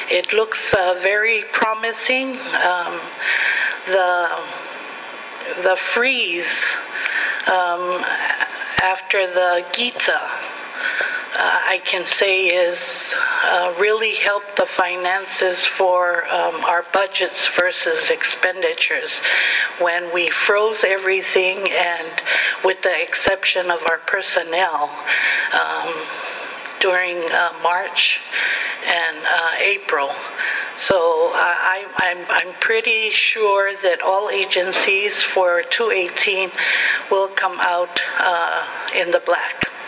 It looks very promising. The freeze after the Gita, I can say, is really helped the finances for our budgets versus expenditures. When we froze everything, and with the exception of our personnel, during March and April. So I'm pretty sure that all agencies for 2018 will come out in the black.